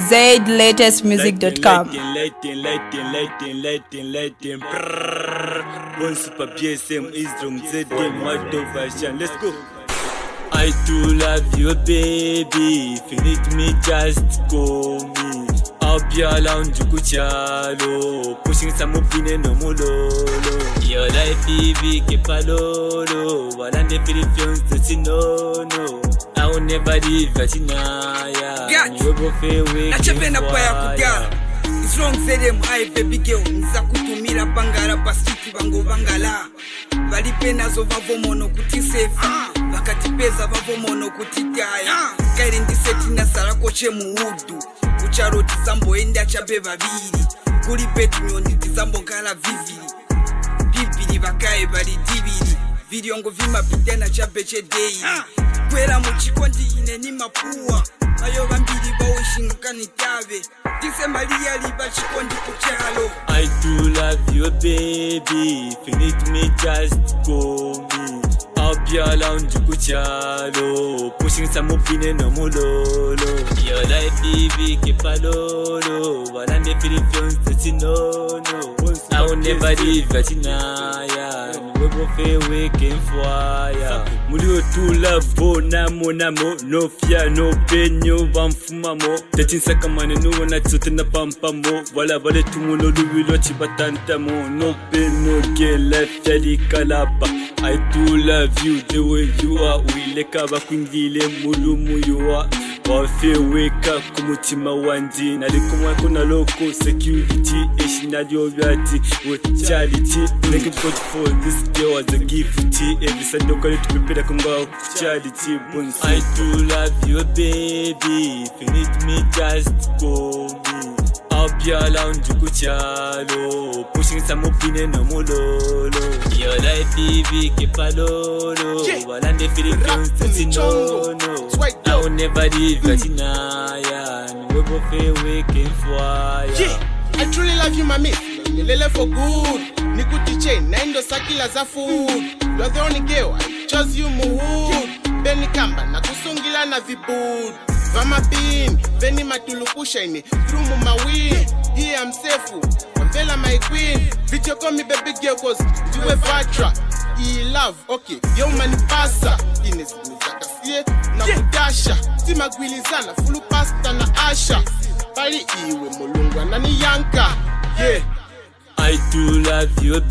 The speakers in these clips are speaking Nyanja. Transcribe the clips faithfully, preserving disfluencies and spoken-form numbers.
Z latest music dot com. Lighting, lighting, lighting, lighting, lighting, brrrr. One super B S M is from Z D, Mato version. Let's go. I do love you, baby. If you need me, just call me. I'll be around you, kuchalo. Pushing some opinion, no mololo. Your life, baby, keep a lolo. While I'm the Philippines, that's no, no. I will never leave Vatinaya. You go fair away. Nachapenda kwa ya kugala. It's wrong say them high baby girl. Nza kutumira bangara pasiki bango bangala. Balipena zo vavo mono kuti safe. Wakati pesa vavo mono kuti kaya. Kairi ndiseti na sarako che muhudu. Kucharo tizambo enda chabe babiri. Kuli betu nyondi tizambo kala viviri. Bibiri bakae bali dibiri. Vidiongo vima pitena chabe che deiri. Kwela muchikondi ine ni mapua. Ayo bambiri bawishinga kanitabe. Disembalia liba chikondi kuchalo. I do love you, baby. If you need me, just call me. I'll be around you, kuchalo. Pushing some opinion, no mololo. Your life, baby, keep a lolo. While I'm the Philippines, that's no, no. I will never leave Vatinaya. We go fair away, came fire. Mulio to love, oh, namo, namo. No fear, no pain, no bamfumamo. Tatin sakamane, no one at Sutana Pampamo. Wala bale tumulo, Luilo Chibatantamo. No pain, no girl, left Yali Kalapa. I do love you the way you are. We leka bakwingile mulumu you are. Wafe weka kumutima wandi. Nalikumwa kuna loko security. Eshinadi vyati with charity. Thank God for this girl as a gift. Every Sunday call it to prepare kumba charity. I do love you, baby. If you need me, just call me. I'll be around you, kuchalo. Pushing some opinion, no mololo. Your life, baby, keep a lolo. While I'm the Philippines, that's no, no. I will never leave Vatinaya. We go fair away, came fire. Yeah, I truly love you, mami. Nilele for good. Nikuti chain, naindo sakila za food. You're the only girl, I chose you muhud. Beni kamba, na kusungila na vibud. Vama bin, veni matulukusha ini. Through my win, here I'm safe. Vela my queen. Video call me baby girl cause you a vatra. E love, okay, yo mani pasa. Ines nizakasie, na kudasha. Tima gwilizana, fulu pasta na asha. Pari iwe mulungwa na ni yanka. Yeah. I do love you,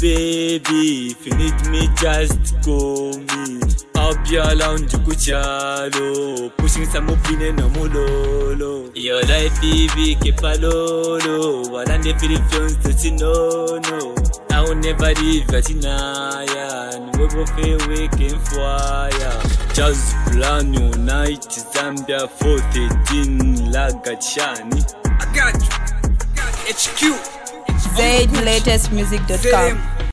baby. If you need me, just call me. I'll be around you, kuchalo. Pushing some opinion, no mololo. Your life, baby, keep a lolo. While I'm the Philippines, that's no, no. I will never leave Vatinaya. We go fair away, came fire. Jazz plan night, Zambia four thirteen, Lagachani. I got you. I got you. H Q. Z latest music dot com.